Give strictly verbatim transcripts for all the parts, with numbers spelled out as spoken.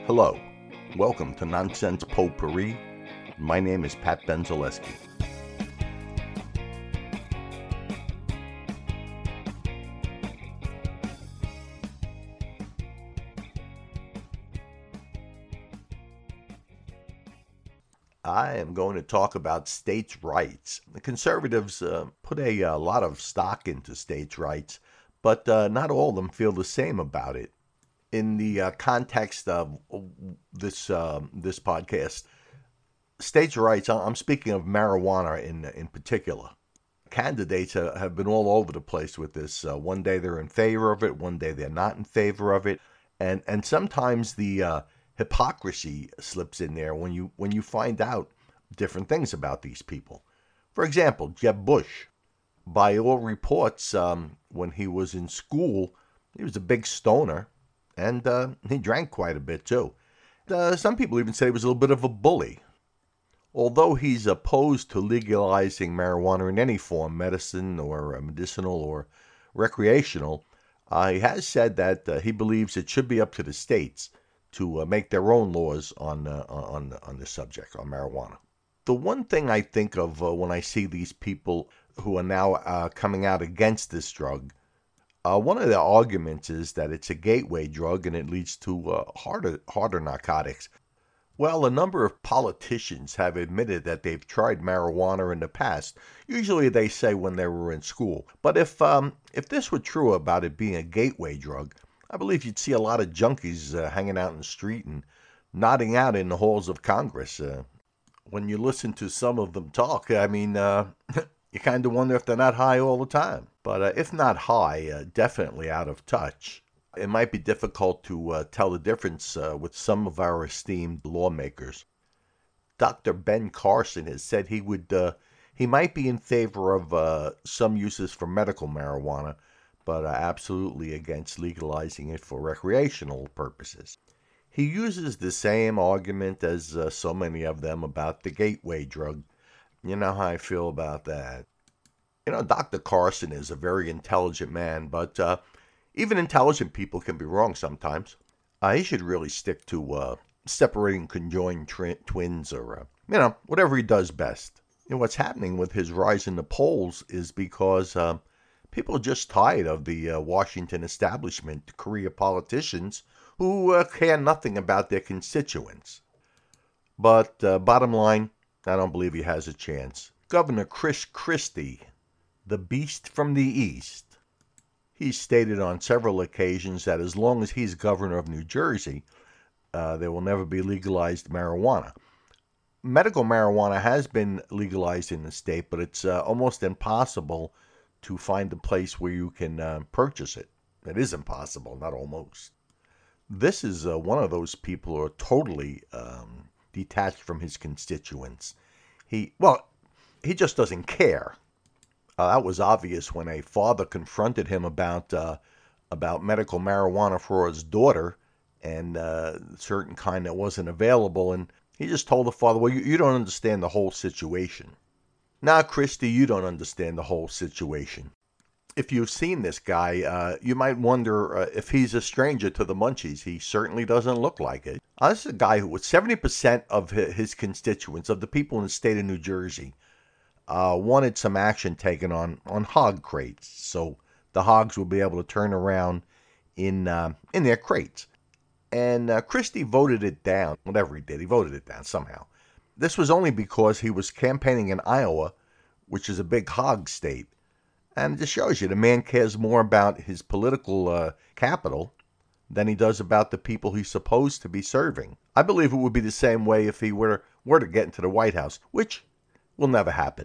Hello, welcome to Nonsense Potpourri. My name is Pat Benzelewski. I am going to talk about states' rights. The conservatives uh, put a, a lot of stock into states' rights, but uh, not all of them feel the same about it. In the uh, context of this uh, this podcast, states' rights, I'm speaking of marijuana in in particular. Candidates have been all over the place with this. Uh, one day they're in favor of it, one day they're not in favor of it, and and sometimes the uh, hypocrisy slips in there when you when you find out different things about these people. For example, Jeb Bush. By all reports, um, when he was in school, he was a big stoner. And uh, he drank quite a bit, too. Uh, some people even say he was a little bit of a bully. Although he's opposed to legalizing marijuana in any form, medicine or uh, medicinal or recreational, uh, he has said that uh, he believes it should be up to the states to uh, make their own laws on, uh, on, on this subject, on marijuana. The one thing I think of uh, when I see these people who are now uh, coming out against this drug, Uh, one of the arguments is that it's a gateway drug and it leads to uh, harder, harder narcotics. Well, a number of politicians have admitted that they've tried marijuana in the past. Usually they say when they were in school. But if um, if this were true about it being a gateway drug, I believe you'd see a lot of junkies uh, hanging out in the street and nodding out in the halls of Congress. Uh, when you listen to some of them talk, I mean, uh, you kind of wonder if they're not high all the time. But uh, if not high, uh, definitely out of touch. It might be difficult to uh, tell the difference uh, with some of our esteemed lawmakers. Doctor Ben Carson has said he would, uh, he might be in favor of uh, some uses for medical marijuana, but uh, absolutely against legalizing it for recreational purposes. He uses the same argument as uh, so many of them about the gateway drug. You know how I feel about that. You know, Doctor Carson is a very intelligent man, but uh, even intelligent people can be wrong sometimes. Uh, he should really stick to uh, separating conjoined tri- twins or, uh, you know, whatever he does best. You know, what's happening with his rise in the polls is because uh, people are just tired of the uh, Washington establishment, career politicians who uh, care nothing about their constituents. But uh, bottom line, I don't believe he has a chance. Governor Chris Christie, the beast from the east. He's stated on several occasions that as long as he's governor of New Jersey, uh, there will never be legalized marijuana. Medical marijuana has been legalized in the state, but it's uh, almost impossible to find a place where you can uh, purchase it. It is impossible, not almost. This is uh, one of those people who are totally um, detached from his constituents. He, well, he just doesn't care. Uh, that was obvious when a father confronted him about uh, about medical marijuana for his daughter and uh, certain kind that wasn't available. And he just told the father, well, you, you don't understand the whole situation. Now, Christie, you don't understand the whole situation. If you've seen this guy, uh, you might wonder uh, if he's a stranger to the Munchies. He certainly doesn't look like it. Uh, this is a guy who, with seventy percent of his constituents, of the people in the state of New Jersey, Uh, wanted some action taken on, on hog crates, so the hogs would be able to turn around in uh, in their crates. And uh, Christie voted it down, whatever he did, he voted it down somehow. This was only because he was campaigning in Iowa, which is a big hog state. And it just shows you the man cares more about his political uh, capital than he does about the people he's supposed to be serving. I believe it would be the same way if he were, were to get into the White House, which will never happen.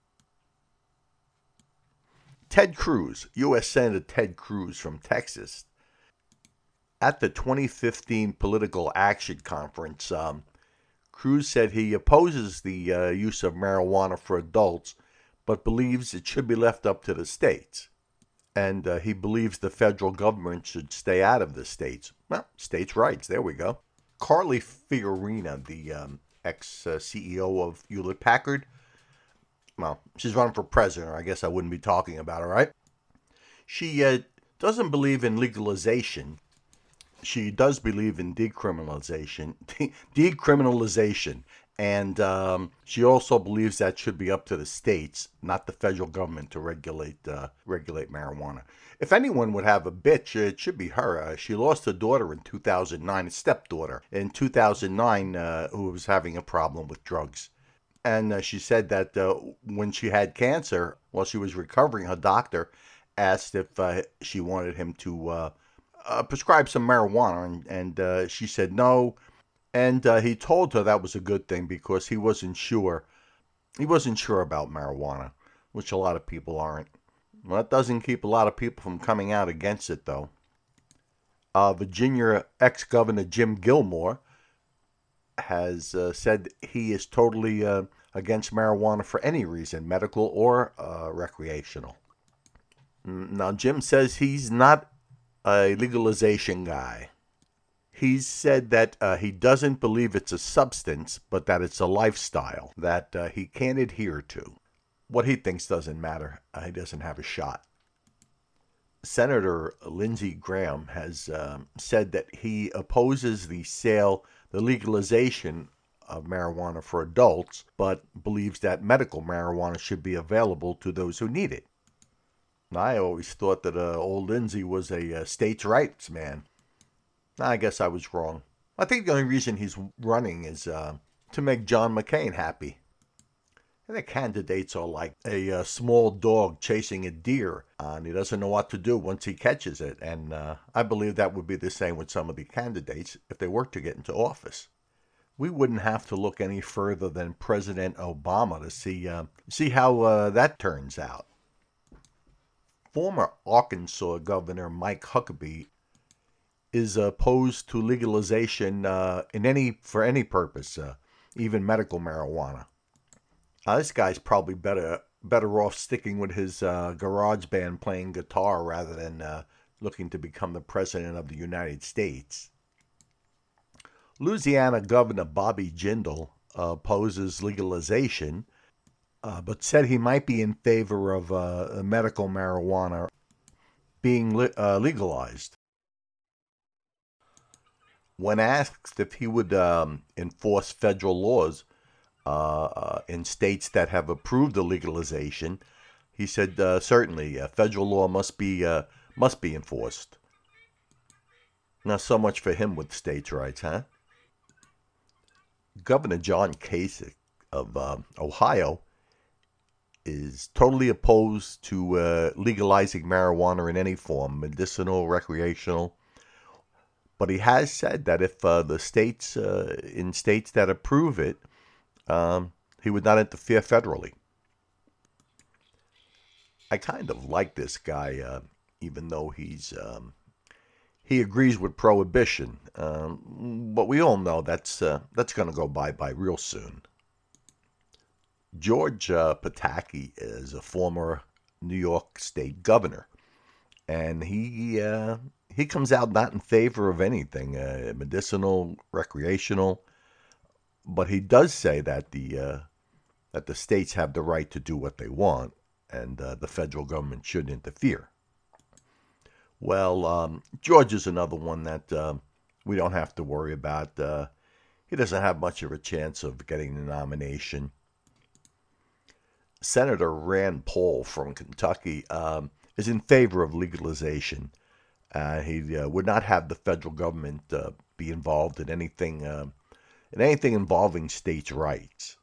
Ted Cruz, U S Senator Ted Cruz from Texas, at the twenty fifteen Political Action Conference, um, Cruz said he opposes the uh, use of marijuana for adults, but believes it should be left up to the states. And uh, he believes the federal government should stay out of the states. Well, states' rights, there we go. Carly Fiorina, the um, ex-C E O of Hewlett-Packard, well, she's running for president, or I guess I wouldn't be talking about her, right? She uh, doesn't believe in legalization She does believe in decriminalization, de- decriminalization, and um, she also believes that should be up to the states, not the federal government, to regulate uh, regulate marijuana. If anyone would have a bitch, it should be her. Uh, she lost a daughter in two thousand nine, a stepdaughter in two thousand nine, uh, who was having a problem with drugs. And uh, she said that uh, when she had cancer, while she was recovering, her doctor asked if uh, she wanted him to uh, uh, prescribe some marijuana, and, and uh, she said no. And uh, he told her that was a good thing because he wasn't sure. He wasn't sure about marijuana, which a lot of people aren't. Well, that doesn't keep a lot of people from coming out against it, though. Uh, Virginia ex-governor Jim Gilmore has uh, said he is totally uh, against marijuana for any reason, medical or uh, recreational. Now, Jim says he's not a legalization guy. He's said that uh, he doesn't believe it's a substance, but that it's a lifestyle that uh, he can't adhere to. What he thinks doesn't matter. Uh, he doesn't have a shot. Senator Lindsey Graham has um, said that he opposes the sale, the legalization of marijuana for adults, but believes that medical marijuana should be available to those who need it. I always thought that uh, old Lindsey was a uh, states' rights man. I guess I was wrong. I think the only reason he's running is uh, to make John McCain happy. And the candidates are like a uh, small dog chasing a deer, uh, and he doesn't know what to do once he catches it. And uh, I believe that would be the same with some of the candidates if they were to get into office. We wouldn't have to look any further than President Obama to see uh, see how uh, that turns out. Former Arkansas Governor Mike Huckabee is opposed to legalization uh, in any for any purpose, uh, even medical marijuana. Uh, this guy's probably better better off sticking with his uh, garage band playing guitar rather than uh, looking to become the president of the United States. Louisiana Governor Bobby Jindal uh, opposes legalization, uh, but said he might be in favor of uh, medical marijuana being le- uh, legalized. When asked if he would um, enforce federal laws uh, uh, in states that have approved the legalization, he said, uh, "Certainly, uh, federal law must be uh, must be enforced." Not so much for him with states' rights, huh? Governor John Kasich of uh, Ohio is totally opposed to uh, legalizing marijuana in any form, medicinal, recreational. But he has said that if uh, the states, uh, in states that approve it, um, he would not interfere federally. I kind of like this guy, uh, even though he's um, he agrees with prohibition. Um, but we all know that's uh, that's going to go bye-bye real soon. George uh, Pataki is a former New York State governor, and he uh, he comes out not in favor of anything uh, medicinal, recreational, but he does say that the uh, that the states have the right to do what they want, and uh, the federal government shouldn't interfere. Well, um, George is another one that uh, we don't have to worry about. Uh, he doesn't have much of a chance of getting the nomination. Senator Rand Paul from Kentucky um, is in favor of legalization. Uh, he uh, would not have the federal government uh, be involved in anything uh, in anything involving states' rights.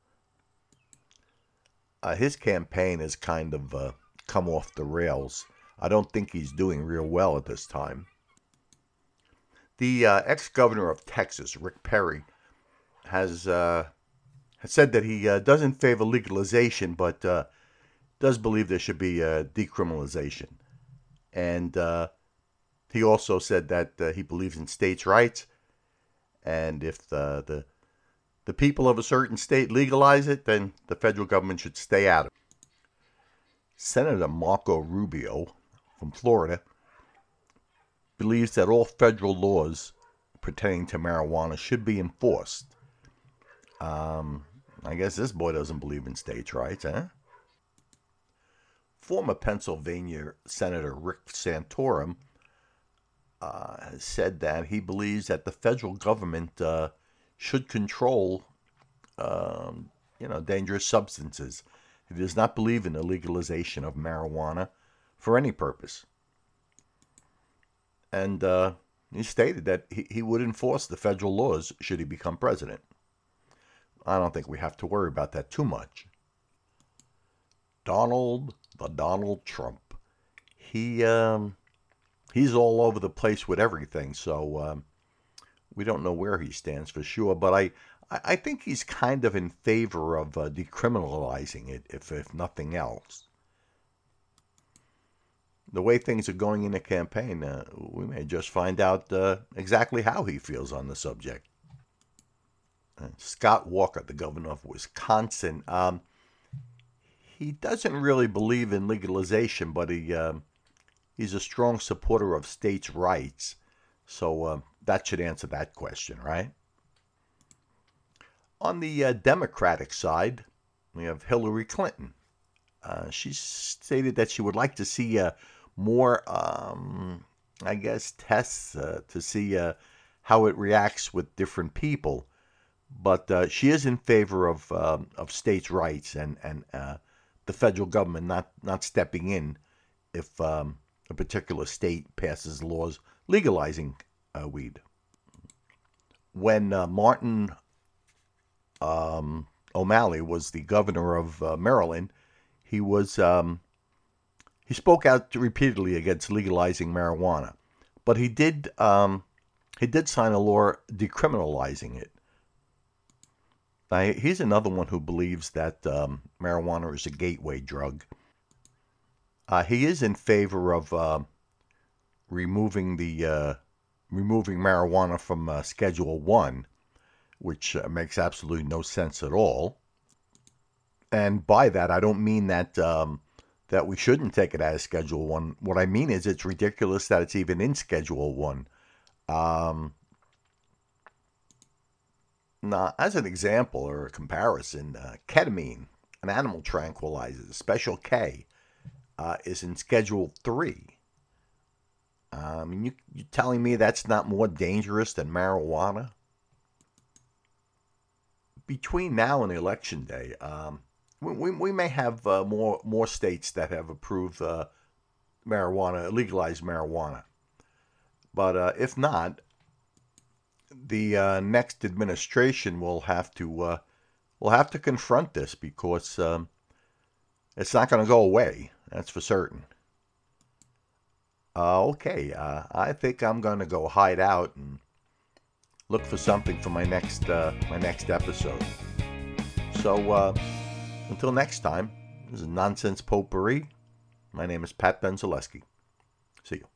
Uh, his campaign has kind of uh, come off the rails. I don't think he's doing real well at this time. The uh, ex-governor of Texas, Rick Perry, has uh, has said that he uh, doesn't favor legalization, but uh, does believe there should be uh, decriminalization. And uh, he also said that uh, he believes in states' rights, and if the, the the people of a certain state legalize it, then the federal government should stay out of it. Senator Marco Rubio from Florida believes that all federal laws pertaining to marijuana should be enforced. Um, I guess this boy doesn't believe in states' rights, huh? Former Pennsylvania Senator Rick Santorum uh, has said that he believes that the federal government uh, should control, um, you know, dangerous substances. He does not believe in the legalization of marijuana for any purpose. And uh, he stated that he, he would enforce the federal laws should he become president. I don't think we have to worry about that too much. Donald, the Donald Trump. He um, he's all over the place with everything, so um, we don't know where he stands for sure. But I, I think he's kind of in favor of uh, decriminalizing it, if if nothing else. The way things are going in the campaign, uh, we may just find out uh, exactly how he feels on the subject. Uh, Scott Walker, the governor of Wisconsin, um, he doesn't really believe in legalization, but he uh, he's a strong supporter of states' rights. So uh, that should answer that question, right? On the uh, Democratic side, we have Hillary Clinton. Uh, she stated that she would like to see uh, more, um, I guess, tests uh, to see uh, how it reacts with different people. But uh, she is in favor of um, of states' rights and and uh, the federal government not, not stepping in if um, a particular state passes laws legalizing uh, weed. When uh, Martin um, O'Malley was the governor of uh, Maryland, he was um, he spoke out repeatedly against legalizing marijuana, but he did um, he did sign a law decriminalizing it. Now, he's another one who believes that um, marijuana is a gateway drug. Uh, he is in favor of uh, removing the uh, removing marijuana from uh, Schedule One, which uh, makes absolutely no sense at all. And by that, I don't mean that um, that we shouldn't take it as Schedule One. What I mean is it's ridiculous that it's even in Schedule One. Um, Now, as an example or a comparison, uh, ketamine, an animal tranquilizer, Special K, uh, is in Schedule three. Um, you, you're telling me that's not more dangerous than marijuana? Between now and Election Day, um, we, we, we may have uh, more, more states that have approved uh, marijuana, legalized marijuana. But uh, if not, the uh, next administration will have to uh, will have to confront this because um, it's not going to go away. That's for certain. Uh, okay, uh, I think I'm going to go hide out and look for something for my next uh, my next episode. So uh, until next time, this is Nonsense Potpourri. My name is Pat Benzelewski. See you.